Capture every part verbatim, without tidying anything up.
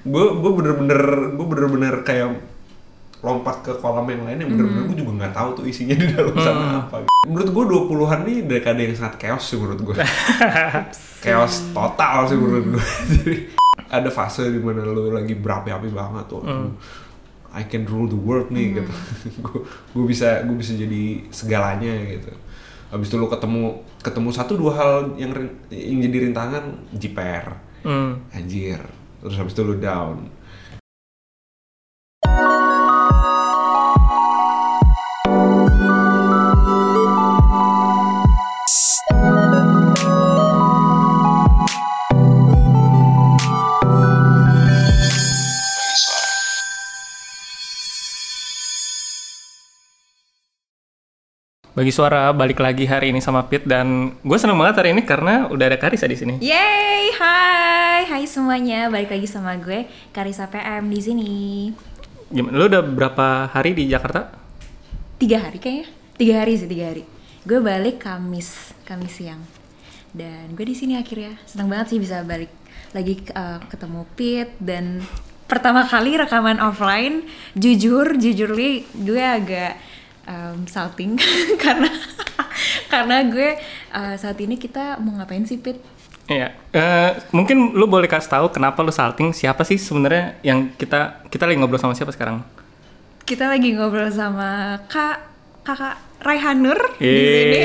gue gue bener-bener gue bener-bener kayak lompat ke kolam yang lain yang bener-bener mm. gue juga nggak tahu tuh isinya di dalam sana mm. apa. Menurut gue dua puluhan nih dekade yang sangat chaos sih menurut gue. Chaos total sih menurut gue. Jadi ada fase di mana lo lagi berapi-api banget tuh. Mm. I can rule the world nih mm. gitu. gue bisa gue bisa jadi segalanya gitu. Habis itu lo ketemu ketemu satu dua hal yang yang jadi rintangan, jiper. Mm. Anjir. Terus habis itu lo down. Bagi Suara balik lagi hari ini sama Pit, dan gue seneng banget hari ini karena udah ada Karissa di sini. Yeay, hai, hai semuanya, balik lagi sama gue Karissa P M di sini. Gimana? Lu udah berapa hari di Jakarta? Tiga hari kayaknya, tiga hari sih tiga hari. Gue balik Kamis, Kamis siang, dan gue di sini akhirnya. Seneng banget sih bisa balik lagi uh, ketemu Pit, dan pertama kali rekaman offline. Jujur, jujur li, gue agak Um, salting karena karena gue uh, saat ini kita mau ngapain sih, Pit? Iya, uh, mungkin lu boleh kasih tahu kenapa lu salting, siapa sih sebenarnya yang kita kita lagi ngobrol sama siapa sekarang? Kita lagi ngobrol sama Kak Kakak Raihanur di sini.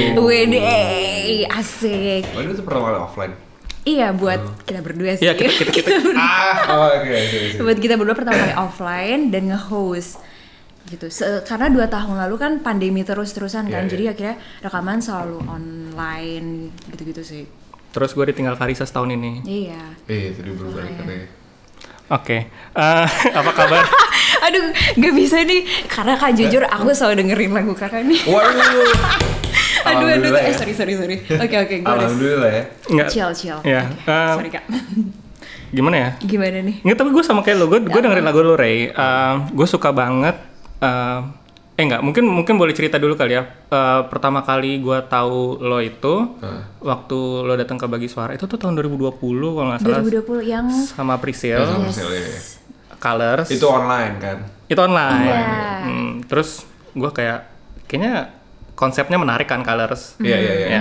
Wede, asik. Oh, itu pertama kali offline. Iya, buat oh. kita berdua sih. Iya, kita kita, kita. ah, oh, oke, okay, okay, okay. Buat kita berdua pertama kali offline dan nge-host gitu. Se- karena dua tahun lalu kan pandemi terus-terusan kan, yeah, jadi yeah. akhirnya rekaman selalu online gitu-gitu sih. Terus gue ditinggal Karissa setahun ini. Iya. Eh, tadi baru balik kan ya. Oke, uh, apa kabar? Aduh, gak bisa nih, karena Kak jujur aku selalu dengerin lagu kakak nih. Waduh. aduh, aduh, ya. eh sorry, sorry, sorry. Oke, oke, gue Alhamdulillah ya. Nggak. Chill, chill. Ya. Okay. Uh, sorry Kak. Gimana ya? Gimana nih? Nggak, tapi gue sama kayak lo, gue gue dengerin lagu lo, Ray. Uh, gue suka banget. Uh, eh enggak, mungkin mungkin boleh cerita dulu kali ya. Uh, pertama kali gue tahu lo itu hmm. waktu lo datang ke Bagi Suara itu tuh tahun dua ribu dua puluh kalau nggak salah. dua ribu dua puluh yang sama Priscil. Ya, sama yes. Priscil, ya. Colors. Itu online kan? Itu online. Yeah. Hmm, terus gue kayak kayaknya konsepnya menarik kan, Colors. Iya iya iya.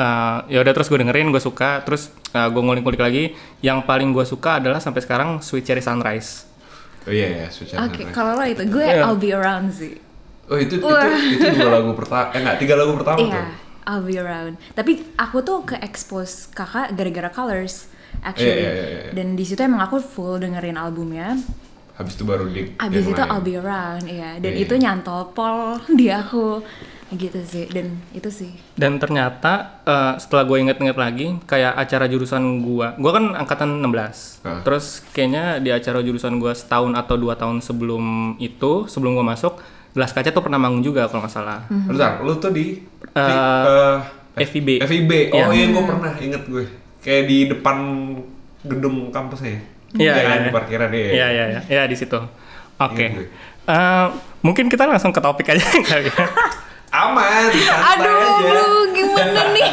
Ya udah, terus gue dengerin, gue suka. Terus uh, gue ngulik-ngulik lagi. Yang paling gue suka adalah sampai sekarang Sweet Cherry Sunrise. Oh iya iya, Sweet Cherry Oke, Sunrise. kalau lo itu, gue yeah. I'll Be Around sih. Oh itu itu, itu dua lagu pertama, eh enggak, tiga lagu pertama yeah, tuh. Iya, I'll Be Around. Tapi aku tuh ke expose kakak gara-gara Colors actually. Yeah, yeah, yeah, yeah. Dan di situ emang aku full dengerin albumnya. Habis itu baru di. Habis itu lain. I'll Be Around, ya. Dan yeah, itu yeah. nyantol pol di aku. Gitu sih, dan itu sih. Dan ternyata uh, setelah gue inget-inget lagi, kayak acara jurusan gue, gue kan angkatan enam belas. Uh. Terus kayaknya di acara jurusan gue setahun atau dua tahun sebelum itu, sebelum gue masuk, Gelas Kaca tuh pernah manggung juga kalau nggak salah. Mm-hmm. Bentar, lu tuh di, uh, di uh, F I B. F I B, oh yeah. iya, gue pernah inget gue, kayak di depan gedung kampusnya. Iya, yeah, iya, di parkiran ya. Iya, iya, iya, ya, di situ. Oke. Okay. Uh, mungkin kita langsung ke topik aja kali ya. Aman, santai aduh, aja. Aduh, gimana nih?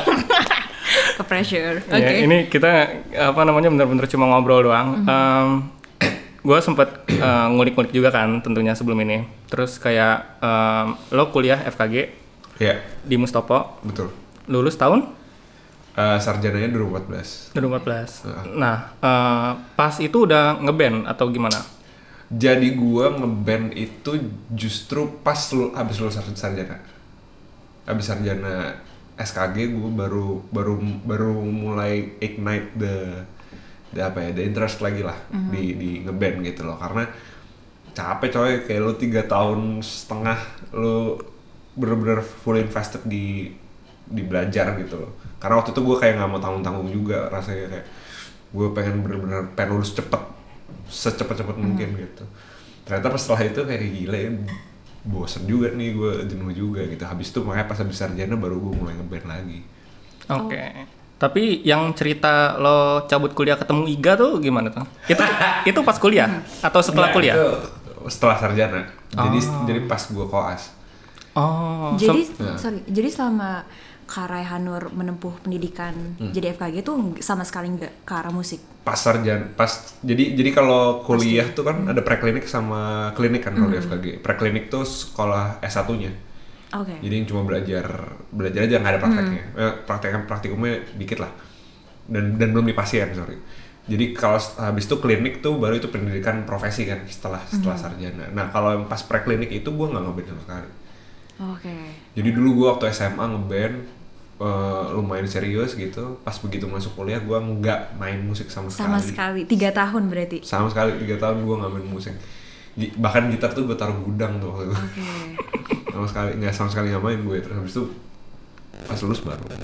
Ke pressure. Oke. Okay. Ya, ini kita apa namanya benar-benar cuma ngobrol doang. Mm-hmm. Um, gue sempet uh, ngulik-ngulik juga kan tentunya sebelum ini. Terus kayak um, lo kuliah F K G yeah. di Mustopo. Betul. Lulus tahun? Uh, sarjananya dua ribu empat belas. dua ribu empat belas. Uh. Nah, uh, pas itu udah ngeband atau gimana? Jadi gue ngeband itu justru pas lu, habis lulus sarjana. Habis sarjana S K G gue baru baru baru mulai ignite the the apa ya, the interest lagi lah mm-hmm. di di ngeband gitu loh, karena capek coy, kayak lu tiga tahun setengah lu bener-bener full invested di di belajar gitu loh. Karena waktu itu gue kayak nggak mau tanggung-tanggung juga, rasanya kayak gue pengen bener-bener pengen lulus cepet, secepat-cepat mm-hmm. mungkin gitu. Ternyata pas setelah itu kayak gila ya, bosen juga nih, gue jenuh juga gitu. Habis itu makanya pas habis sarjana baru gue mulai ngeband lagi. Oke. Okay. Oh. Tapi yang cerita lo cabut kuliah ketemu Iga tuh gimana tuh? Itu itu pas kuliah atau setelah Nggak, kuliah? Itu setelah sarjana. Oh. Jadi jadi pas gue koas. Oh. Jadi so, sorry. Jadi selama Kak Raihanur menempuh pendidikan hmm. jadi F K G tuh sama sekali nggak ke arah musik. Pas sarjana, pas jadi jadi kalau kuliah Pasti. tuh kan hmm. ada preklinik sama klinik kan kalau hmm. di F K G. Preklinik tuh sekolah S satu-nya. Oke. Okay. Jadi yang cuma belajar belajar aja nggak ada prakteknya. Hmm. Eh, praktek praktikumnya dikit lah. Dan dan belum di pasien, sorry. Jadi kalau habis itu klinik tuh baru itu pendidikan profesi kan setelah setelah hmm. sarjana. Nah kalau pas preklinik itu gue nggak ngeband sama sekali. Oke. Okay. Jadi dulu gue waktu S M A ngeband uh, lumayan serius gitu. Pas begitu masuk kuliah gue nggak main musik sama sekali. Sama sekali. Tiga tahun berarti. Sama sekali tiga tahun gue nggak main musik. Bahkan gitar tuh gue taruh gudang tuh waktu itu. Oke. Okay. sama sekali nggak sama sekali nggak main gue. Terus habis itu pas lulus baru. Oke.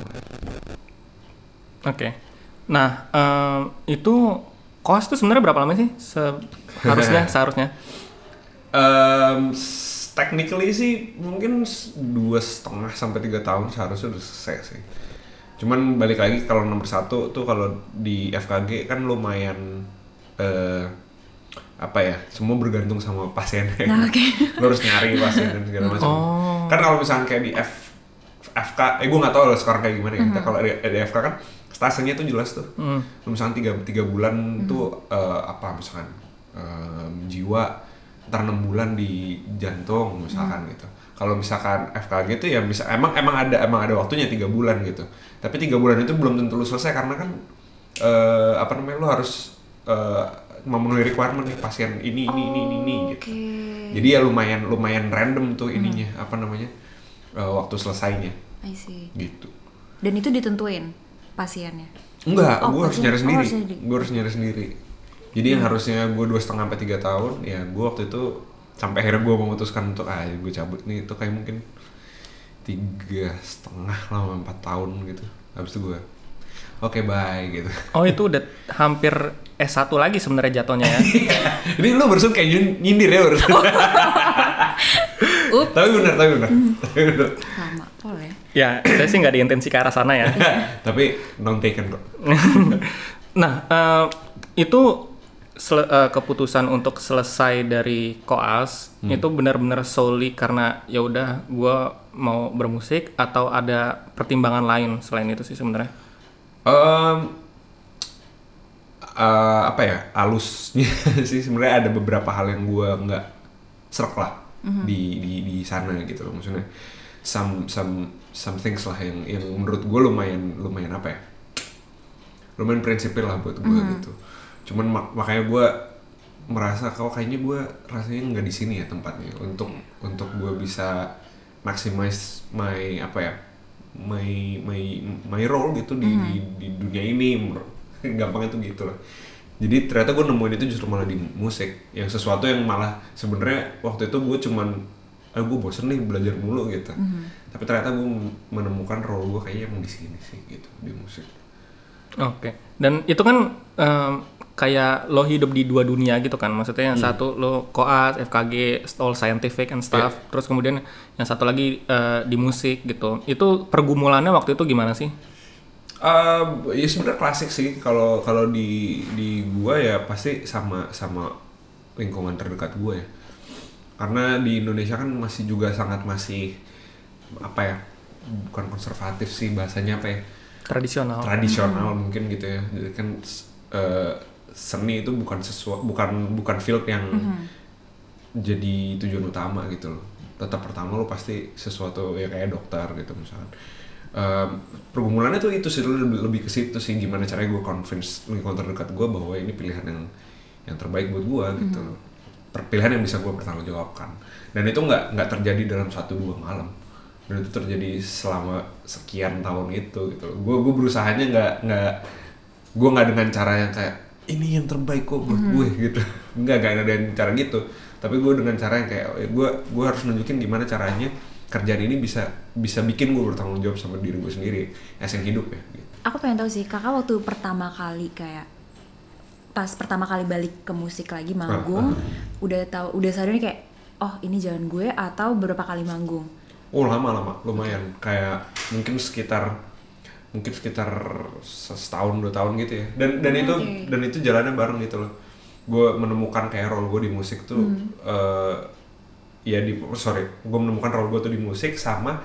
Okay. Nah, um, itu koas tuh sebenarnya berapa lama sih seharusnya seharusnya? Um, technically sih mungkin dua setengah sampai tiga tahun seharusnya udah selesai sih. Cuman balik lagi kalau nomor satu tuh kalau di F K G kan lumayan uh, apa ya? Semua bergantung sama pasiennya. Nah, okay. Lo harus nyari pasien dan segala macam. Oh. Kan kalau misalnya kayak di F F K, eh gue nggak tahu loh sekarang kayak gimana ya. Mm-hmm. Kalau di, di F K kan stasenya tuh jelas tuh, mm. misalkan tiga tiga bulan mm. tuh uh, apa misalkan um, jiwa, ntar enam bulan di jantung misalkan mm. gitu. Kalau misalkan F K G tuh ya bisa emang emang ada emang ada waktunya tiga bulan gitu. Tapi tiga bulan itu belum tentu lu selesai karena kan uh, apa namanya lu harus uh, memenuhi requirement nih pasien ini ini oh, ini ini gitu. Okay. Jadi ya lumayan lumayan random tuh ininya mm. apa namanya uh, waktu selesainya. I see. Gitu. Dan itu ditentuin pasiennya? Enggak, oh, gue harus nyari sendiri. Oh, gue harus nyari sendiri. Jadi hmm. yang harusnya gue dua setengah sampai tiga tahun, ya gue waktu itu sampai akhirnya gue memutuskan untuk ah gue cabut nih itu kayak mungkin tiga setengah lah empat tahun gitu. Habis itu gue oke okay, bye gitu. Oh itu udah hampir S satu lagi sebenarnya jatuhnya ya? Ini lu barusan kayak nyindir ya barusan. Tapi benar, tapi benar. Lama, boleh. Ya, saya sih nggak diintensi ke arah sana ya. Tapi non taken kok. Nah, uh, itu sele- uh, keputusan untuk selesai dari koas hmm. itu benar-benar solely karena ya udah gue mau bermusik atau ada pertimbangan lain selain itu sih sebenarnya? Um, uh, apa ya, halusnya sih sebenarnya ada beberapa hal yang gue nggak serak lah mm-hmm. di di di sana gitu loh, maksudnya some some some things lah yang yang menurut gue lumayan lumayan apa ya, lumayan prinsipil lah buat gue mm-hmm. gitu. Cuman mak- makanya gue merasa kalau kayaknya gue rasanya nggak di sini ya tempatnya untuk yeah. untuk gue bisa maximize my apa ya my my my role gitu di mm-hmm. di, di dunia ini. Gampangnya tuh gitu loh. Jadi ternyata gue nemuin itu justru malah di musik, yang sesuatu yang malah sebenarnya waktu itu gue cuman ah gue bosen nih belajar mulu gitu. Mm-hmm. Tapi ternyata gue menemukan role gue kayaknya emang di sini sih gitu, di musik. Oke. Okay. Dan itu kan um, kayak lo hidup di dua dunia gitu kan. Maksudnya yang hmm. satu lo koas, F K G, all scientific and stuff. Yeah. Terus kemudian yang satu lagi uh, di musik gitu. Itu pergumulannya waktu itu gimana sih? Uh, ya sebenarnya klasik sih. Kalau kalau di di gua ya pasti sama sama lingkungan terdekat gua ya. Karena di Indonesia kan masih juga sangat masih apa ya? Bukan konservatif sih bahasanya apa ya? Tradisional. Tradisional hmm. mungkin gitu ya. Jadi kan uh, seni itu bukan sesuatu bukan bukan field yang mm-hmm. jadi tujuan utama gitu loh. Tetap pertama lo pasti sesuatu ya kayak dokter gitu misalkan. Um, pergumulannya tuh itu sih lebih, lebih ke situ sih, gimana caranya gue convince lingkungan terdekat gue bahwa ini pilihan yang yang terbaik buat gue gitu. Mm-hmm. Pilihan yang bisa gue bertanggungjawabkan. Dan itu nggak nggak terjadi dalam satu dua malam. Dan itu terjadi selama sekian tahun itu gitu. Gue gue berusahanya nggak nggak gue nggak dengan cara yang kayak ini yang terbaik kok buat mm-hmm. gue gitu. Nggak nggak ada dengan cara gitu. Tapi gue dengan cara yang kayak gue gue harus nunjukin gimana caranya kerjaan ini bisa bisa bikin gue bertanggung jawab sama diri gue sendiri, esen hidup ya. Gitu. Aku pengen tahu sih, kakak waktu pertama kali kayak pas pertama kali balik ke musik lagi manggung, uh, uh. udah tahu udah sadar nih kayak oh ini jalan gue atau berapa kali manggung? Oh lama-lama, lumayan kayak mungkin sekitar mungkin sekitar setahun dua tahun gitu ya. Dan dan oh, itu okay. dan itu jalannya bareng gitu loh. Gue menemukan kayak role gue di musik tuh. Hmm. Uh, ya di sorry gue menemukan role gue tuh di musik sama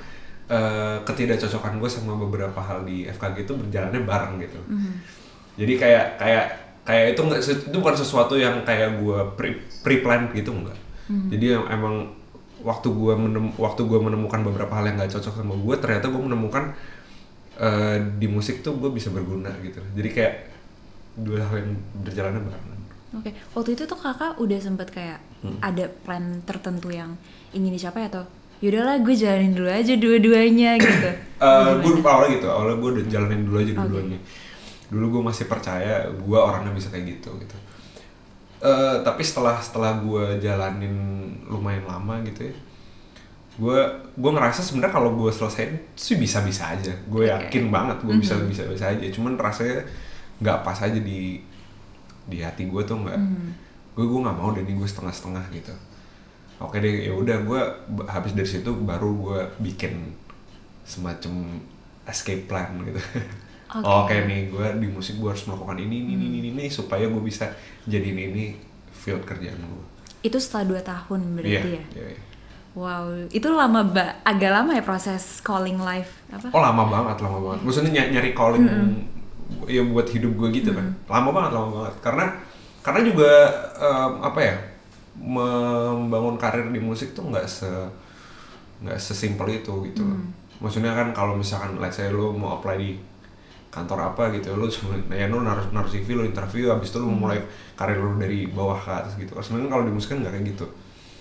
uh, ketidakcocokan gue sama beberapa hal di F K G itu berjalannya bareng gitu. Mm. Jadi kayak kayak kayak itu nggak itu bukan sesuatu yang kayak gue pre pre plan gitu enggak. Mm. Jadi emang waktu gue menem, waktu gue menemukan beberapa hal yang nggak cocok sama gue, ternyata gue menemukan uh, di musik tuh gue bisa berguna gitu. Jadi kayak dua hal yang berjalannya bareng. Oke, okay. Waktu itu tuh kakak udah sempet kayak hmm. ada plan tertentu yang ingin dicapai atau yaudahlah gue jalanin dulu aja dua-duanya gitu? uh, gue awalnya gitu, awalnya gue udah jalanin dulu aja dua-duanya. Okay. Dulu gue masih percaya gue orangnya bisa kayak gitu gitu. Uh, tapi setelah setelah gue jalanin lumayan lama gitu ya, gue gue ngerasa sebenarnya kalau gue selesaiin sih bisa-bisa aja. Gue okay. yakin banget gue bisa mm-hmm. bisa-bisa aja. Cuman rasanya nggak pas aja di di hati gue tuh nggak, mm. gue gue nggak mau deh nih gue setengah-setengah gitu. Oke deh, ya udah gue habis dari situ baru gue bikin semacam escape plan gitu. Okay. Oke nih, gue di musik gue harus melakukan ini ini mm. ini ini supaya gue bisa jadiin ini field kerjaan gue. Itu setelah dua tahun berarti yeah, ya? Yeah, yeah. Wow, itu lama ba- agak lama ya proses calling live apa? Oh lama banget, lama banget. Maksudnya ny- nyari calling. Mm-hmm. Ya buat hidup gue gitu kan, hmm. lama banget lama banget karena karena juga um, apa ya membangun karir di musik tuh nggak se nggak sesimpel itu gitu loh. Hmm. Maksudnya kan kalau misalkan let's say lo mau apply di kantor apa gitu, lo cuma ya lo naruh naruh C V, lo interview, habis itu lo hmm. mulai karir lo dari bawah ke atas gitu. Sebenarnya kalau di musik kan nggak kayak gitu.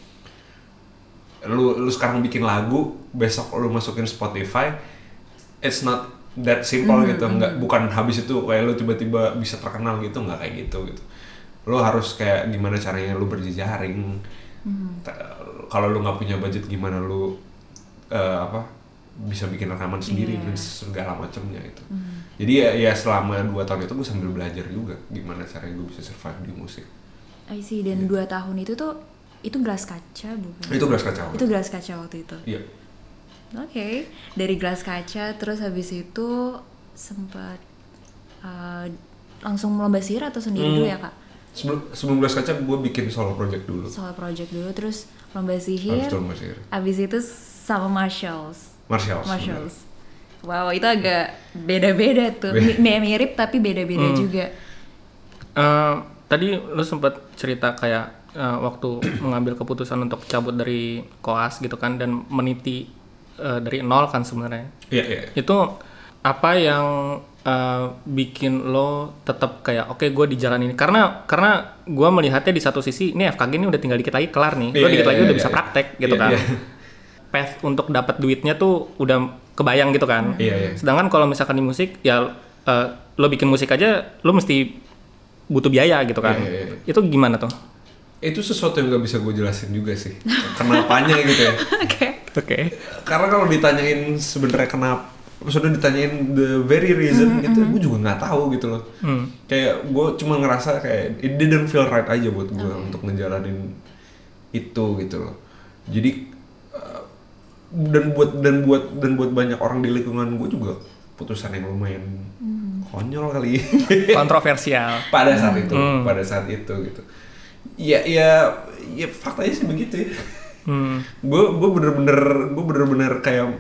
Lo lo sekarang bikin lagu, besok lo masukin Spotify, it's not that simple mm-hmm. gitu, nggak bukan habis itu kayak lu tiba-tiba bisa terkenal gitu, nggak kayak gitu gitu. Lu harus kayak gimana caranya lu berjejaring. Mm-hmm. Kalau lu nggak punya budget gimana lu uh, apa bisa bikin rekaman sendiri yeah. dan segala macamnya itu. Mm-hmm. Jadi ya, ya selama dua tahun itu gue sambil belajar juga gimana caranya gue bisa survive di musik. I see. Dan dua yeah. tahun itu tuh itu gelas kaca bukan? Itu gelas kaca. Itu gelas kaca waktu itu. Iya. Yeah. Oke, okay. Dari gelas kaca terus habis itu sempat uh, langsung lomba sihir atau sendiri hmm. dulu ya kak? Sebelum sebelum gelas kaca gue bikin solo project dulu. Solo project dulu, terus lomba sihir. Habis itu lomba sihir. Habis itu sama Marshalls. Marshalls. Marshalls. Wow, itu agak beda-beda tuh. Be- mirip tapi beda-beda hmm. juga. Uh, tadi lu sempat cerita kayak uh, waktu mengambil keputusan untuk cabut dari koas gitu kan dan meniti Uh, dari nol kan sebenarnya. Iya, iya. Itu apa yang uh, bikin lo tetap kayak oke okay, gue di jalan ini karena karena gue melihatnya di satu sisi ini F K G ini udah tinggal dikit lagi kelar nih. Lo yeah, dikit yeah, lagi yeah, udah yeah, bisa praktek yeah. gitu yeah, kan. Yeah. Path untuk dapat duitnya tuh udah kebayang gitu kan. Iya, yeah, yeah. Sedangkan kalau misalkan di musik ya uh, lo bikin musik aja lo mesti butuh biaya gitu kan. Yeah, yeah, yeah. Itu gimana tuh? Itu sesuatu yang gak bisa gue jelasin juga sih. Kenapanya gitu ya. Oke. Okay. Oke. Okay. Karena kalau ditanyain sebenarnya kenapa, sudah ditanyain the very reason mm-hmm. gitu, gue juga nggak tahu gitu loh. Mm. Kayak gue cuma ngerasa kayak it didn't feel right aja buat gue okay. untuk ngejalanin itu gitu loh. Jadi uh, dan buat dan buat dan buat banyak orang di lingkungan gue juga putusan yang lumayan mm. konyol kali. Kontroversial. Pada saat itu, mm. pada saat itu gitu. Ya ya ya faktanya sih begitu ya. Hmm. Gue gue bener-bener gue bener-bener kayak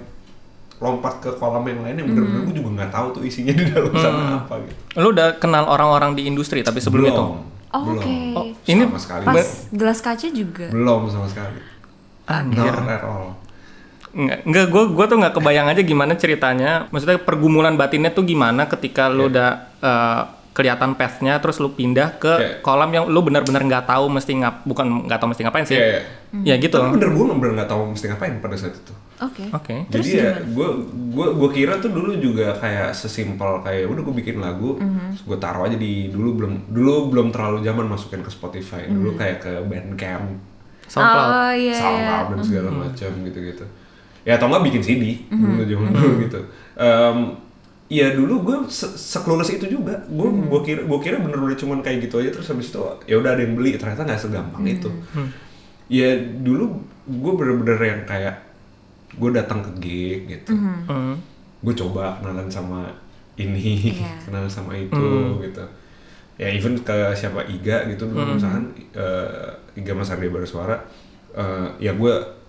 lompat ke kolam yang lain yang bener-bener hmm. gue juga nggak tahu tuh isinya di dalam hmm. sana apa gitu. Lu udah kenal orang-orang di industri tapi sebelum belum. itu? Oh, belum. Oke. Okay. Oh, ini sama sekali. Pas gelas kaca juga. Belum sama sekali. Anjir. Not at all. Enggak, enggak gue gue tuh nggak kebayang aja gimana ceritanya. Maksudnya pergumulan batinnya tuh gimana ketika lu yeah. udah uh, kelihatan path-nya terus lu pindah ke yeah. kolam yang lu benar-benar nggak tahu mesti ngap bukan nggak tahu mesti ngapain sih. Yeah, yeah. Mm. Ya gitu. Tapi bener gue bener nggak tahu mesti ngapain pada saat itu. Oke. Okay. Oke. Okay. Jadi ya gue gue gue kira tuh dulu juga kayak sesimpel kayak udah gue bikin lagu, mm-hmm. gue taruh aja di dulu belum dulu belum terlalu zaman masukin ke Spotify. Mm-hmm. Dulu kayak ke Bandcamp, SoundCloud, oh, yeah. SoundCloud dan segala mm-hmm. macam gitu-gitu. Ya atau nggak bikin C D mm-hmm. dulu zaman mm-hmm. dulu gitu. Um, Iya dulu gue se- sekelulus itu juga, gue hmm. gue kira gue kira bener-bener cuman kayak gitu aja terus habis itu ya udah ada yang beli, ternyata nggak segampang hmm. itu. Hmm. Ya dulu gue bener-bener yang kayak gue datang ke gig gitu, hmm. gue coba kenalan sama ini, yeah. kenalan sama itu hmm. gitu. Ya even ke siapa Iga gitu dulu hmm. misalkan uh, Iga Mas Ardia Barasuara, uh, ya gue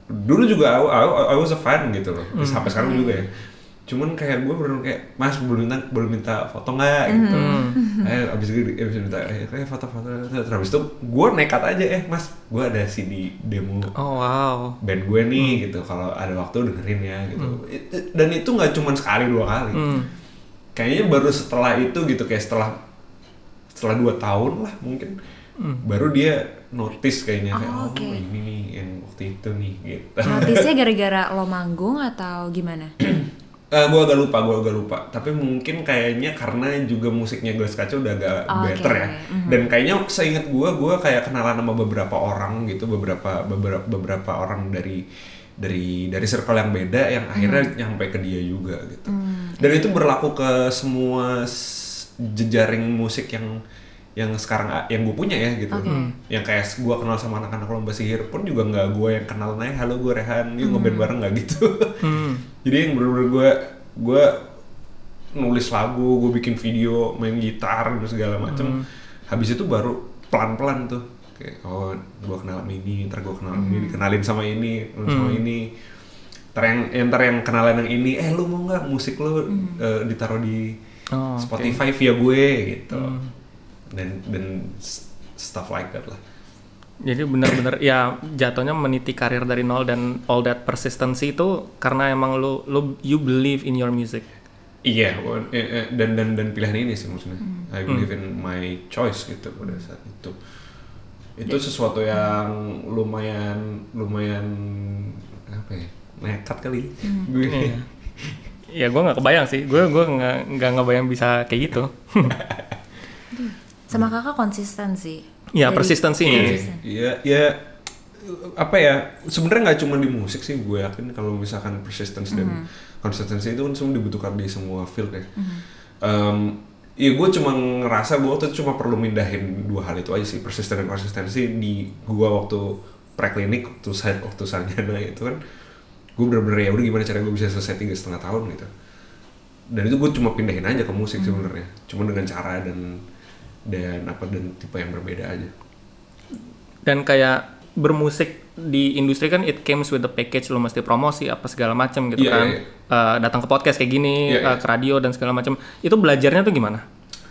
dulu juga I, I, I was a fan gitu loh, mm. sampai sekarang juga ya. Cuman kayak gue bener kayak mas belum minta belum minta foto nggak gitu. Mm. Eh abis itu abis minta eh kayak foto-foto terus itu gue nekat aja eh mas gue ada C D demo oh, wow. band gue nih mm. gitu, kalau ada waktu dengerin ya gitu. Mm. Dan itu nggak cuma sekali dua kali. Mm. Kayaknya baru setelah itu gitu, kayak setelah setelah dua tahun lah mungkin mm. baru dia notice kayaknya, kayak oh, oh okay. ini nih yang waktu itu nih gitu. Notice-nya gara-gara lo manggung atau gimana? Uh, gue agak lupa, gue agak lupa. Tapi mungkin kayaknya karena juga musiknya Gelas Kaca udah agak oh, better okay. ya. Mm-hmm. Dan kayaknya seingat gue, gue kayak kenalan sama beberapa orang gitu, beberapa beberapa beberapa orang dari dari dari circle yang beda yang akhirnya mm. nyampe ke dia juga gitu. Mm. Dan itu berlaku ke semua jejaring musik yang yang sekarang yang gue punya ya gitu. Okay. Yang kayak gue kenal sama anak-anak Lomba Sihir pun juga nggak gue yang kenal naik halo gue Rehan, yuk mm. ngeband bareng nggak gitu. Mm. Jadi yang bener-bener gue gue nulis lagu, gue bikin video, main gitar dan segala macem. Mm. Habis itu baru pelan-pelan tuh kayak oh gue kenal sama ini, ntar gue kenal mm. ini, dikenalin sama ini, mm. sama ini. Ntar yang, ntar yang kenalan yang ini, eh lu mau nggak musik lu mm. uh, ditaruh di oh, Spotify okay. via gue gitu. Mm. dan dan stuff like that lah. Jadi benar-benar ya jatuhnya meniti karir dari nol dan all that persistency itu karena emang lu lu you believe in your music. Iya, yeah, dan dan dan pilihan ini sih maksudnya. Hmm. I believe in my choice gitu pada saat itu. Itu sesuatu yang lumayan lumayan apa ya? Nekat kali. Hmm. Gue. Iya. Ya gue nggak kebayang sih. Gue gue nggak nggak ngebayang bisa kayak gitu. Sama kakak konsisten sih. Ya persistensinya. Iya, ya apa ya? Sebenarnya nggak cuma di musik sih, gue yakin kalau misalkan persistence mm-hmm. dan konsistensi itu kan semua dibutuhkan di semua field ya. Mm-hmm. Um, ya gue cuma ngerasa gue waktu itu cuma perlu mindahin dua hal itu aja sih, persisten dan konsistensi di gue waktu preklinik, waktu saya waktu sarjana itu kan, gue bener-bener ya udah gimana cara gue bisa selesai tiga setengah tahun gitu. Dan itu gue cuma pindahin aja ke musik mm-hmm. sebenarnya, cuma dengan cara dan dan apa dan tipe yang berbeda aja. Dan kayak bermusik di industri kan it comes with the package, lo mesti promosi apa segala macam gitu yeah, kan yeah, yeah. Uh, datang ke podcast kayak gini yeah, uh, yeah. ke radio dan segala macam. Itu belajarnya tuh gimana?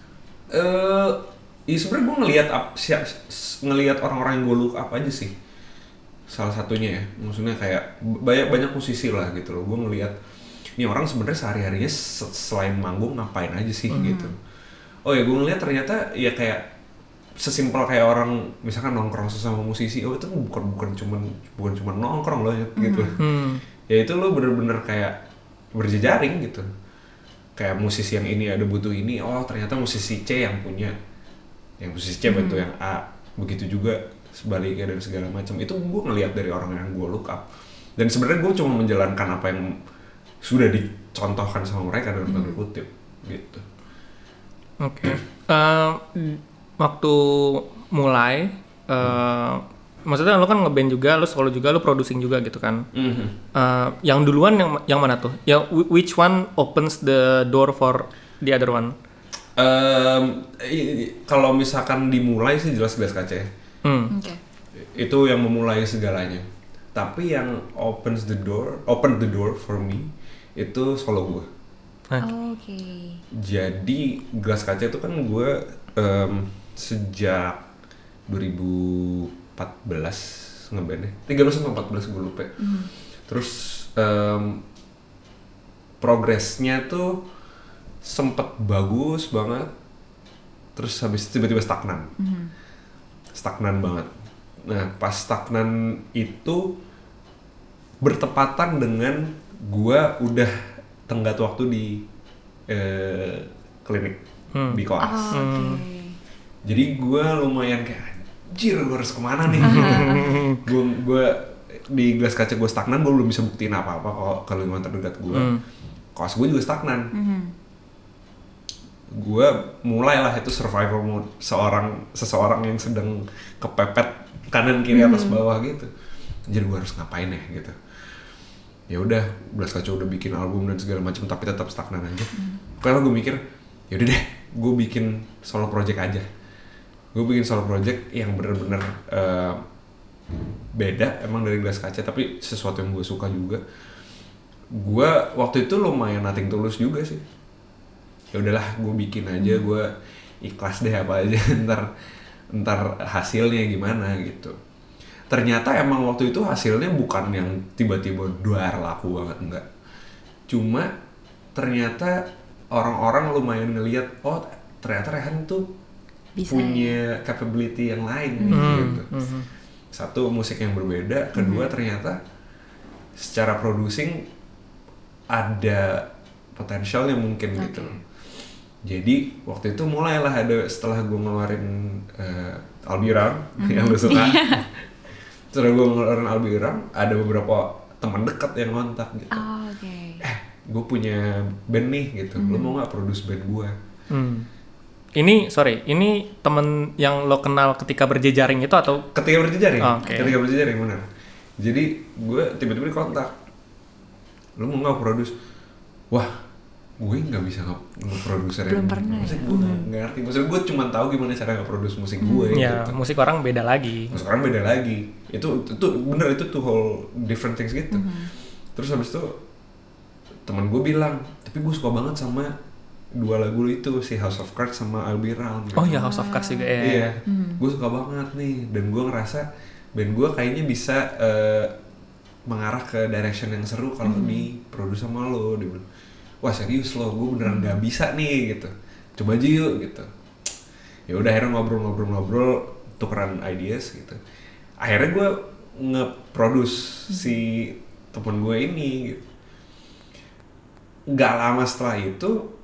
Uh, ya sebenarnya gue ngelihat ngelihat orang-orang yang gue look up aja sih, salah satunya ya, maksudnya kayak banyak banyak musisi lah gitu loh. Gue ngelihat ini orang sebenarnya sehari-harinya selain manggung ngapain aja sih mm. gitu. Oh ya, gue ngeliat ternyata ya kayak sesimpel kayak orang misalkan nongkrong sama musisi, oh itu bukan bukan cuman bukan cuman nongkrong loh gitu. Hmm. Ya itu lo bener-bener kayak berjejaring gitu. Kayak musisi yang ini ada butuh ini, oh ternyata musisi C yang punya, yang musisi C butuh hmm. yang A, begitu juga sebaliknya dan segala macam. Itu gue ngeliat dari orang yang gue look up. Dan sebenarnya gue cuma menjalankan apa yang sudah dicontohkan sama mereka dalam tanda kutip gitu. Oke. Okay. Uh, waktu mulai, uh, hmm. maksudnya lo kan ngeband juga, lo solo juga, lo producing juga gitu kan. Mm-hmm. Uh, yang duluan yang yang mana tuh? Ya which one opens the door for the other one? Um, kalau misalkan dimulai sih jelas Gelas Kaca. Hmm. Okay. Itu yang memulai segalanya. Tapi yang opens the door, open the door for me itu solo gue. Oh, Oke. Okay. Jadi Gelas Kaca itu kan gue um, sejak dua ribu empat belas ngebandnya, tiga belas atau empat belas gue lupa. Mm. Terus um, progresnya tuh sempet bagus banget, terus habis tiba-tiba stagnan, mm. stagnan banget. Nah pas stagnan itu bertepatan dengan gue udah tenggat waktu di eh, klinik hmm. di koas. Oh, okay. Jadi gue lumayan kayak anjir gue harus kemana nih? Gue gue di Gelas Kaca gue stagnan, gue belum bisa buktiin apa-apa kalau ke lingkungan terdekat gue. Hmm. Koas gue juga stagnan. Hmm. Gue mulailah itu survival mode seorang seseorang yang sedang kepepet kanan kiri atas bawah gitu. Anjir gue harus ngapain ya gitu. Ya udah, Gelas Kaca udah bikin album dan segala macam tapi tetap stagnan aja. Hmm. Karena gue mikir, ya udah deh, gue bikin solo project aja. Gue bikin solo project yang bener-bener uh, beda emang dari gelas kaca, tapi sesuatu yang gue suka juga. Gue waktu itu lumayan nothing tulus juga sih. Ya udahlah, gue bikin aja, gue ikhlas deh apa aja ntar ntar hasilnya gimana gitu. Ternyata emang waktu itu hasilnya bukan yang tiba-tiba duar laku banget, enggak. Cuma ternyata orang-orang lumayan ngelihat, oh ternyata Rehan tuh bisa punya capability yang lain mm. gitu. Mm-hmm. Satu, musik yang berbeda, kedua mm. ternyata secara producing ada potensialnya mungkin okay. gitu. Jadi waktu itu mulailah ada, setelah gue ngeluarin uh, Albiram mm-hmm. yang lu suka. Setelah gue ngeluarin Albiram, ada beberapa teman dekat yang ngontak gitu. Oh, okay. Eh, gue punya band nih gitu, mm. lo mau nggak produce band gue? Mm. Ini sorry, ini temen yang lo kenal ketika berjejaring itu atau? Ketika berjejaring, oh, okay. ketika berjejaring benar. Jadi gue tiba-tiba dikontak, lo mau nggak produce? Wah, gue nggak bisa nge-produce. Belum pernah. Musik gue nggak hmm. ngerti. Maksudnya gue cuma tahu gimana cara nge-produce musik gue. Hmm. Ya, gitu. musik orang beda lagi. Musik orang beda lagi. Itu itu bener, itu two whole different things gitu. Hmm. Terus habis itu teman gue bilang, tapi gue suka banget sama dua lagu itu, si House of Cards sama I'll Be Around. Gitu. Oh iya, House of Cards juga ya. Iya, hmm. gue suka banget nih, dan gue ngerasa band gue kayaknya bisa uh, mengarah ke direction yang seru kalau hmm. diproduce sama lo. Dia bilang, wah serius lo, gue beneran nggak bisa nih gitu. Coba aja yuk gitu. Ya udah akhirnya ngobrol-ngobrol-ngobrol, tukeran ideas gitu. Akhirnya gue nge-produce hmm. si temen gue ini gitu. Gak lama setelah itu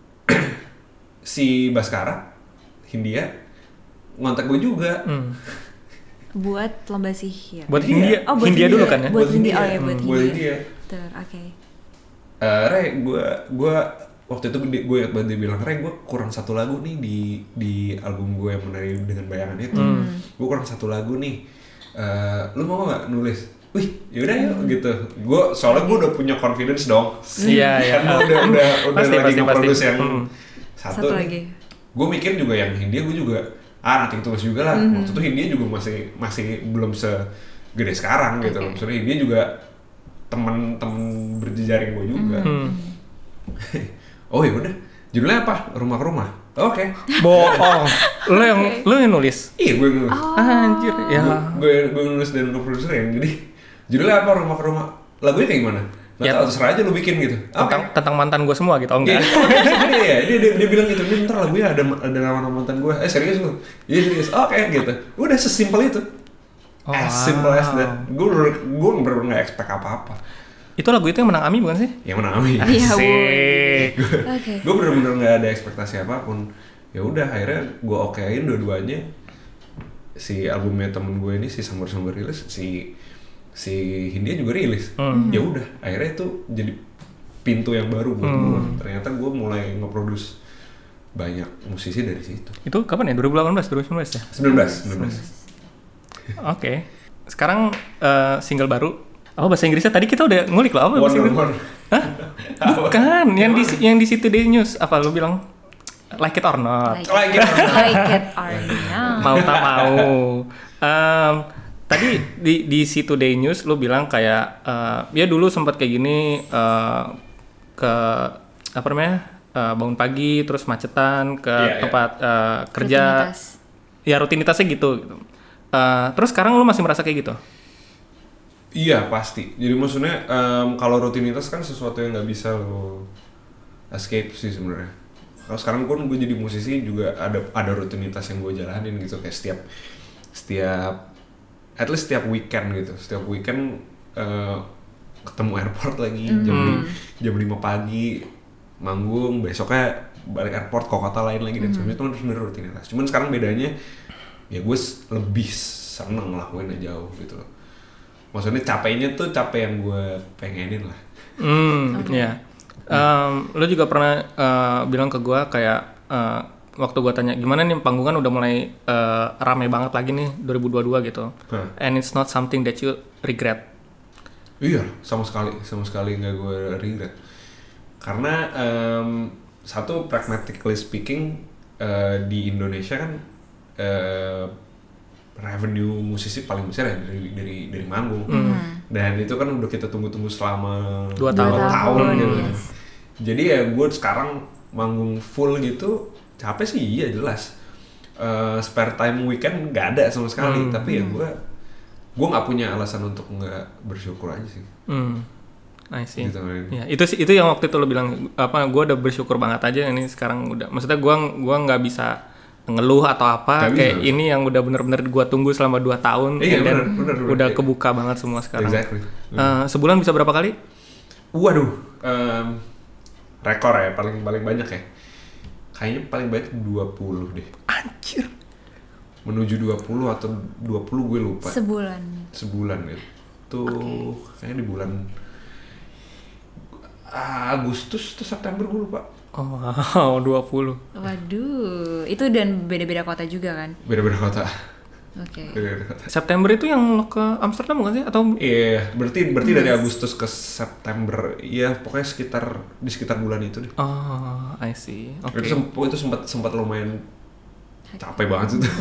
si Baskara Hindia ngontak gue juga hmm. buat lomba sihir. Buat Hindia, oh, buat Hindia, Hindia dulu kan ya? Buat Hindia, oh ya buat hmm. Hindia. Hindia. Ter, oke. Okay. Uh, Re, gue gue waktu itu gue ingat banget dia bilang, Re, gue kurang satu lagu nih di di album gue yang Menari Dengan Bayangan itu. Hmm. Gue kurang satu lagu nih. Uh, lu mau nggak nulis? Wih, yaudah yuk hmm. gitu. Gue soalnya gue udah punya confidence dong. Iya iya. Karena udah udah udah pasti, lagi nge-produce yang hmm. satu, satu lagi. Gue mikir juga yang Hindia gue juga ah nanti tulis juga lah. Mm-hmm. Waktu itu Hindia juga masih masih belum segede sekarang gitu. Okay. Maksudnya Hindia juga temen-temen berjejaring gue juga. Mm-hmm. Oh ya udah, judulnya apa? Rumah ke Rumah. Oke. Okay. Bohong. Lo yang okay. lo yang nulis? Iya gue nulis. Oh. Anjir ya. Gue gue nulis dan gue produserin. Jadi judulnya apa? Rumah ke Rumah. Lagunya kayak gimana? Nah, ya, terserah aja lu bikin gitu. Tentang, okay. tentang mantan gue semua gitu, oh enggak? Iya, dia, dia, dia bilang gitu, ini ntar lagunya ada ada nama mantan gue. Eh serius lu? Iya serius. Oke okay, gitu. Udah sesimpel itu. Oh, as simple as that. Gue gue bener-bener nggak expect apa-apa. Itu lagu itu yang menang AMI bukan sih? Yang menang AMI. Asik. Okay. Gue bener-bener nggak ada ekspektasi apapun. Ya udah akhirnya gue okein dua-duanya. Si albumnya temen gue ini si Sambar Sambar rilis, si si Hindia juga rilis. Hmm. Ya udah akhirnya itu jadi pintu yang baru buat hmm. gue. Ternyata gue mulai nge-produce banyak musisi dari situ. Itu kapan ya? dua ribu delapan belas, dua ribu sembilan belas ya? sembilan belas, sembilan belas. Oke. Okay. Sekarang uh, single baru. Apa bahasa Inggrisnya? Tadi kita udah ngulik loh apa bahasa Inggris? Hah? Bukan, yang di yang di situ Day News apa lu bilang? Like it or not. Like, like it or not. Like it or not. Mau tak mau. Um, Tadi di di situ Day News lu bilang kayak uh, ya dulu sempat kayak gini uh, ke apa namanya uh, bangun pagi terus macetan ke yeah, tempat yeah. Uh, kerja rutinitas. Ya rutinitasnya gitu, gitu. Uh, terus sekarang lu masih merasa kayak gitu? Iya pasti. Jadi maksudnya um, kalau rutinitas kan sesuatu yang nggak bisa lo escape sih sebenarnya. Kalau sekarang pun gue jadi musisi juga ada ada rutinitas yang gue jalanin gitu, kayak setiap setiap at least setiap weekend gitu, setiap weekend uh, ketemu airport lagi mm-hmm. jam jam lima pagi manggung, besoknya balik airport ke kota lain lagi dan mm-hmm. sebagainya. Itu kan sebenarnya rutinitas. Cuman sekarang bedanya ya gue lebih seneng ngelakuinnya jauh gitu loh. Maksudnya capeknya tuh capek yang gue pengenin lah. Hmm, okay. Ya. Um, lo juga pernah uh, bilang ke gue kayak uh, waktu gue tanya gimana nih panggungan udah mulai uh, rame banget lagi nih dua ribu dua puluh dua gitu, huh. and it's not something that you regret. Iya, sama sekali, sama sekali nggak gue regret. Karena um, satu pragmatically speaking uh, di Indonesia kan uh, revenue musisi paling besar ya dari dari dari manggung. Hmm. Dan itu kan udah kita tunggu-tunggu selama Dua Dua tahun. tahun gitu. yes. Jadi ya gue sekarang manggung full gitu capek sih, iya jelas. Uh, spare time weekend nggak ada sama sekali, Hmm. tapi ya gue gue nggak punya alasan untuk nggak bersyukur aja sih. Hmm. I see. Gitu, kan. Ya, itu sih itu yang waktu itu lo bilang apa gue udah bersyukur banget aja ini sekarang udah maksudnya gue gua nggak bisa ngeluh atau apa Gak kayak bisa. ini yang udah bener-bener gue tunggu selama dua tahun Iya, dan bener, bener, bener. udah kebuka banget semua sekarang. Exactly. Eh, sebulan bisa berapa kali? Waduh, um, rekor ya paling paling banyak ya. Kayaknya paling banyak dua puluh deh. Anjir. Menuju dua puluh atau dua puluh gue lupa. Sebulan. Sebulan gitu. Tuh kayaknya di bulan Agustus atau September gue lupa. Oh, wow, dua puluh. Waduh, itu dan beda-beda kota juga kan? Beda-beda kota. Oke. Beda-beda kota. September itu yang lo ke Amsterdam bukan sih atau Iya, berarti berarti dari Agustus ke September. Iya, pokoknya sekitar di sekitar bulan itu deh. Oh, I see. Oke. Itu, sem- itu sempat sempat lumayan capek banget itu.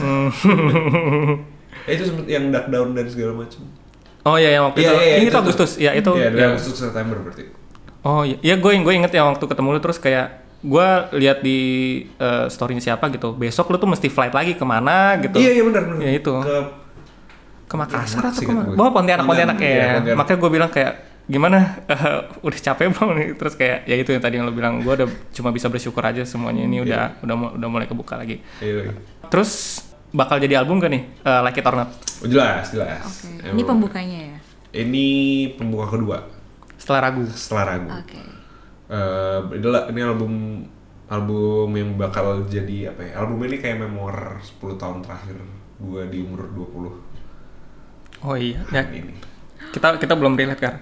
Ya, itu sempat yang duck down dan segala macam. Oh iya yang waktu Iya, itu. iya, Ini itu itu Agustus. Ya itu. Iya, dari ya. Agustus ke September berarti. Oh iya, ya gue gue inget ya waktu ketemu lu terus kayak gue lihat di uh, story siapa gitu. Besok lu tuh mesti flight lagi kemana gitu. Iya, iya benar benar. Ya itu. Ke Ke Makassar Pontianak atau sih, kemana? gue. Bawa Pontianak Pontianak Iya, ya. Pontianak. Makanya gue bilang kayak gimana uh, udah capek belum nih terus kayak ya itu yang tadi yang lu bilang gue udah cuma bisa bersyukur aja semuanya ini udah udah mu- udah mulai kebuka lagi. Iya. Terus bakal jadi album gak nih uh, Like It or Not Oh, jelas, jelas. Oke. Emang. Ini pembukanya ya? Ini pembuka kedua setelah ragu? setelah ragu. Oke. Eh, inilah ini album album yang bakal jadi apa ya? Album ini kayak memoir sepuluh tahun terakhir gue di umur dua puluh. Oh iya. Ya, Ini. kita kita belum relate kan?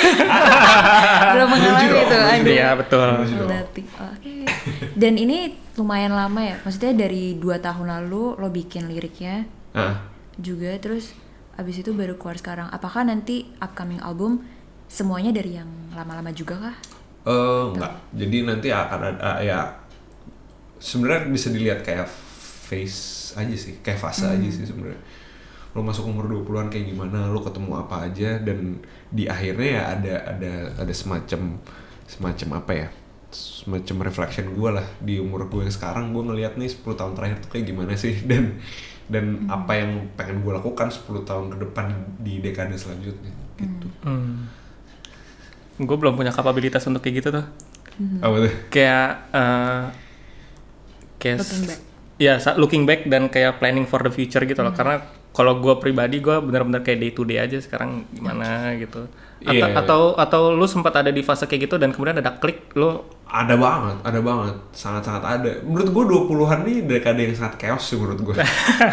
Belum mengalami dong, itu, menuju aduh. Iya betul. Menuju dong. Berarti, oke. Dan ini lumayan lama ya? Maksudnya dari dua tahun lalu lo bikin liriknya Ah, juga, terus abis itu baru keluar sekarang. Apakah nanti upcoming album semuanya dari yang lama-lama juga kah? eh enggak. Jadi nanti akan ada ya sebenarnya bisa dilihat kayak phase aja sih, kayak fase aja sih sebenarnya. Lo masuk umur dua puluhan kayak gimana, lo ketemu apa aja dan di akhirnya ya ada ada ada semacam semacam apa ya? Semacam reflection gue lah di umur gue yang sekarang. Gue ngelihat nih sepuluh tahun terakhir tuh kayak gimana sih dan dan hmm. apa yang pengen gue lakukan sepuluh tahun ke depan di dekade selanjutnya gitu. Hmm. Gue belum punya kapabilitas untuk kayak gitu tuh. Hmm. Apa tuh? Kayak uh, kayak Looking back. ya sa- looking back dan kayak planning for the future gitu loh. Karena kalau gue pribadi gue benar-benar kayak day to day aja sekarang gimana gitu. Ata- Iya. atau atau lu sempat ada di fase kayak gitu dan kemudian ada klik lu. Ada banget, ada banget, sangat-sangat ada. Menurut gue dua puluhan nih dekade yang sangat chaos sih menurut gue.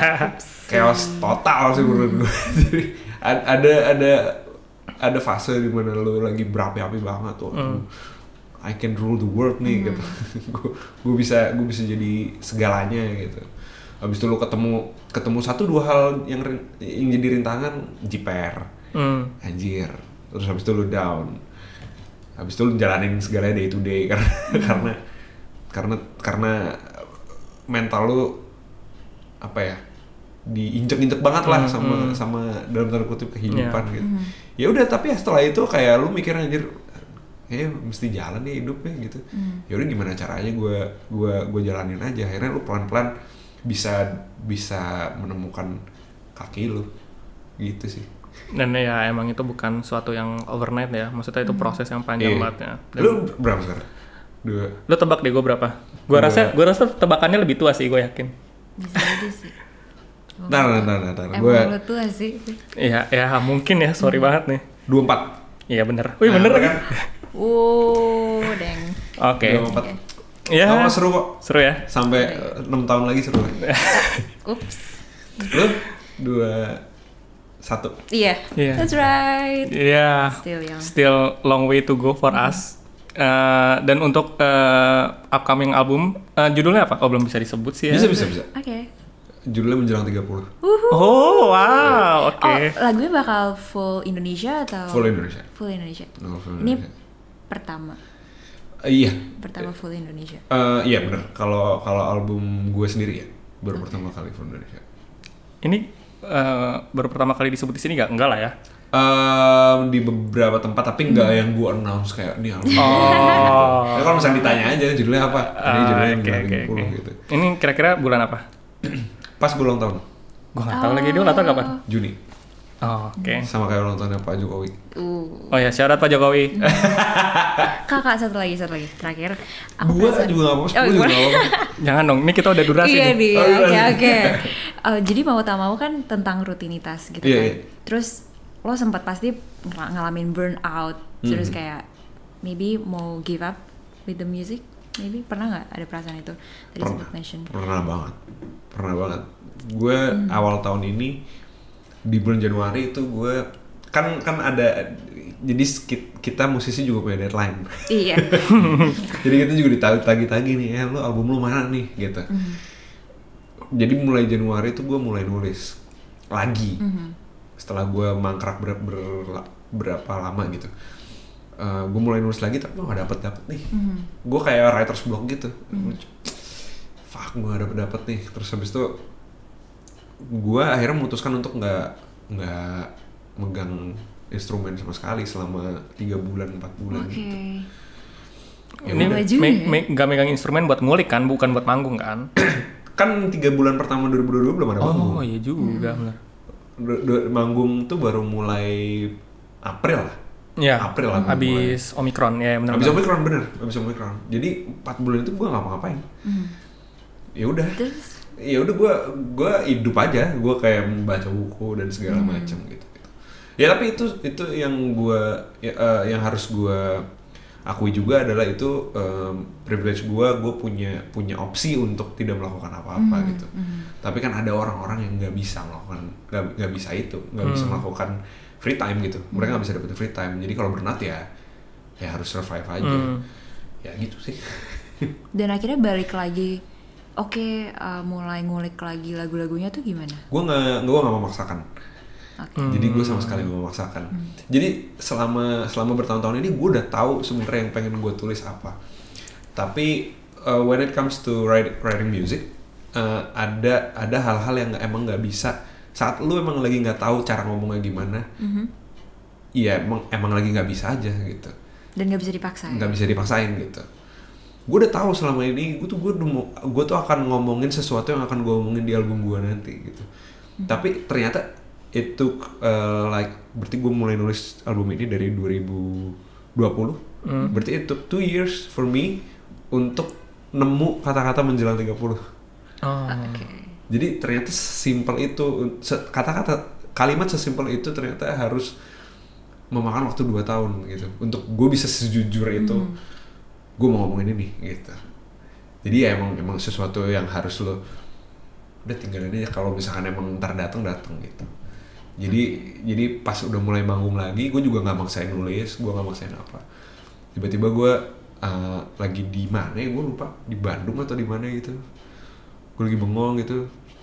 Chaos total sih menurut gue. Jadi a- ada ada ada fase di mana lo lagi berapi-api banget tuh. Hmm. I can rule the world nih gitu. Gue gue bisa gue bisa jadi segalanya gitu. Habis itu lo ketemu ketemu satu dua hal yang rin- yang jadi rintangan, jiper. Hmm. Anjir. Terus habis itu lo down. Habis itu lu jalanin segalanya day to day karena karena karena karena mental lu apa ya diinjek-injek banget lah hmm, sama hmm. sama dalam tanda kutip kehidupan Yeah. gitu. Ya udah tapi ya setelah itu kayak lu mikir anjir kayaknya mesti jalan nih hidupnya gitu. Hmm. Ya udah gimana caranya gue gua gua jalanin aja. Akhirnya lu pelan-pelan bisa bisa menemukan kaki lu gitu sih. Dan ya emang itu bukan suatu yang overnight ya. Maksudnya itu proses yang panjang Iya. banget ya. Dan Lu berapa sekarang? Dua. lu tebak deh gue berapa? Gue Dua. rasa gue rasa tebakannya lebih tua sih gue yakin. Bisa jadi sih. Ntar, ntar, ntar, ntar. Emang Gue lo tua sih. Iya ya mungkin ya sorry banget nih. dua puluh empat. Iya bener. Wih bener Nah, kan? Oh, deng. Oke. dua puluh empat. Ya. Oh, seru kok. Seru ya. Sampai enam tahun lagi seru. Ups. Lu dua satu. Iya. Iya. That's right. Iya. Still young. Still long way to go for us. Uh, dan untuk uh, upcoming album uh, judulnya apa? Oh belum bisa disebut sih ya. Bisa bisa bisa. Oke. Judulnya menjelang tiga puluh. Oh wow, oke. Oh, lagunya bakal full Indonesia atau? Full Indonesia. Full Indonesia. No, full Ini Indonesia. pertama. Eh, iya. Pertama full Indonesia. Eh, iya bener. Kalau kalau album gue sendiri ya baru pertama kali full Indonesia. Ini uh, baru pertama kali disebut di sini nggak? Enggak lah ya. Um, di beberapa tempat tapi nggak hmm. yang gue announce kayak ini album. Oh. Gitu. Kalau misalnya ditanya aja judulnya apa, ini judulnya uh, okay, okay, okay. okay. gitu. Ini kira-kira bulan apa? Pas gue ulang tahun. Gue nggak tahu oh. lagi dia ulang tahun kapan? Juni. Oh, oke. Okay. Sama kayak ulang tahunnya Pak Jokowi. Uh. Oh ya, syarat Pak Jokowi. Kakak satu lagi, satu lagi. Terakhir. Gue juga nggak mau, sepuluh juga nggak mau. Jangan dong, ini kita udah durasi iya nih. Iya, oke oke. Jadi mau tak mau kan tentang rutinitas gitu yeah, kan. Yeah. Terus lo sempat pasti ng- ngalamin burnout, mm-hmm. terus kayak maybe mau give up with the music, maybe pernah nggak ada perasaan itu? Tadi pernah, sempat mention. Pernah banget, pernah banget. Gue hmm. awal tahun ini di bulan Januari itu gue kan kan ada jadi kita musisi juga punya deadline. Iya. Jadi kita juga ditagih-tagih nih, eh lo album lo mana nih gitu. Mm-hmm. Jadi mulai Januari itu gue mulai nulis lagi. Mm-hmm. Setelah gue mangkrak ber, ber, berapa lama gitu, uh, gue mulai nulis lagi tapi gue gak dapet dapet nih. Mm-hmm. Gue kayak writer's block gitu. Mm-hmm. Fuck, gue gak dapet dapet nih. Terus habis itu gue akhirnya memutuskan untuk nggak nggak megang instrumen sama sekali selama tiga bulan empat bulan. Oke. Okay. Ya ini me- me- nggak megang instrumen buat ngulik kan, bukan buat manggung kan? Kan tiga bulan pertama dua ribu dua puluh dua belum ada manggung. Oh iya juga hmm. benar. Du- du- manggung tuh baru mulai April lah. Ya. April lah. Abis mulai. Omikron ya benar. Abis Omikron bener, abis Omikron. Jadi empat bulan itu gue nggak ngapa-ngapain. Hmm. Ya udah. Ya udah gue gue hidup aja, gue kayak membaca buku dan segala hmm. macam gitu, gitu. Ya tapi itu itu yang gue ya, uh, yang harus gue akui juga adalah itu um, privilege gue, gue punya punya opsi untuk tidak melakukan apa-apa hmm. gitu. Hmm. Tapi kan ada orang-orang yang nggak bisa melakukan nggak nggak bisa itu, nggak hmm. bisa melakukan free time gitu. Mereka nggak bisa dapetin free time. Jadi kalau berenat ya ya harus survive aja. Hmm. Ya gitu sih. Dan akhirnya balik lagi. Oke, okay, uh, mulai ngulik lagi lagu-lagunya tuh gimana? Gue nggak, gue nggak memaksakan. Okay. Hmm. Jadi gue sama sekali nggak memaksakan. Hmm. Jadi selama selama bertahun-tahun ini gue udah tahu sebenarnya yang pengen gue tulis apa. Tapi uh, when it comes to write, writing music, uh, ada ada hal-hal yang gak, emang nggak bisa. Saat lu emang lagi nggak tahu cara ngomongnya gimana, mm-hmm. ya emang emang lagi nggak bisa aja gitu. Dan nggak bisa dipaksain. Nggak bisa dipaksain gitu. Gue udah tahu selama ini gue tuh gue gue tuh akan ngomongin sesuatu yang akan gue omongin di album gue nanti gitu. Hmm. Tapi ternyata itu uh, like berarti gue mulai nulis album ini dari dua ribu dua puluh. Hmm. Berarti itu two years for me untuk nemu kata-kata menjelang tiga puluh. Oh. Okay. Jadi ternyata sesimpel itu, kata-kata kalimat sesimpel itu ternyata harus memakan waktu dua tahun gitu untuk gue bisa sejujur itu. Hmm. Gue mau ngomongin ini gitu. Jadi ya emang emang sesuatu yang harus lo udah tinggalin aja, kalau misalkan emang ntar datang datang gitu. Jadi hmm. jadi pas udah mulai manggung lagi, gue juga nggak maksain nulis, gue nggak maksain apa. Tiba-tiba gue uh, lagi di mana ya, gue lupa, di Bandung atau di mana gitu. Gue lagi bengong gitu.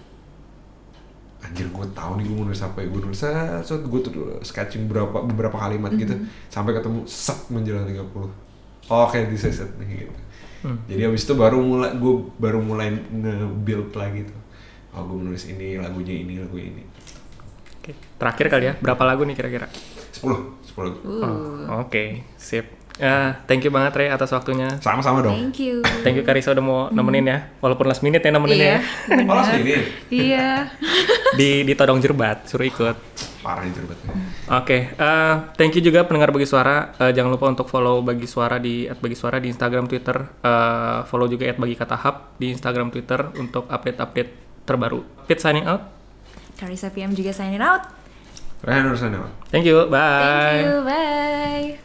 Anjir, gue tahu nih gue mau nulis apa ya. Gue nulis, so, gue tuh sketching beberapa beberapa kalimat hmm. gitu, sampai ketemu set menjelang tiga puluh. Oh, kayak di set nih gitu. Hmm. Jadi abis itu baru mulai gue baru mulai nge-build lagi tuh. Oh, gue menulis ini, lagunya ini, lagu ini. Oke, terakhir kali ya, berapa lagu nih kira-kira? sepuluh, sepuluh. Uh. Oh, oke, okay. Sip. Uh, thank you banget Ray atas waktunya. Sama-sama dong. Thank you. Thank you Karissa udah mau nemenin ya, walaupun last minute ya nemenin iya, ya. Oh, last minute? Iya. di ditodong jerbat, suruh ikut. Parah jerbatnya. Oke, okay. uh, thank you juga pendengar Bagi Suara. Uh, jangan lupa untuk follow Bagi Suara di at Bagi Suara di Instagram, Twitter. Uh, follow juga at Bagi Kata Hub di Instagram, Twitter untuk update-update terbaru. Pit signing out. Karissa P M juga signing out. Rehan signing out. Thank you, bye. Thank you, bye.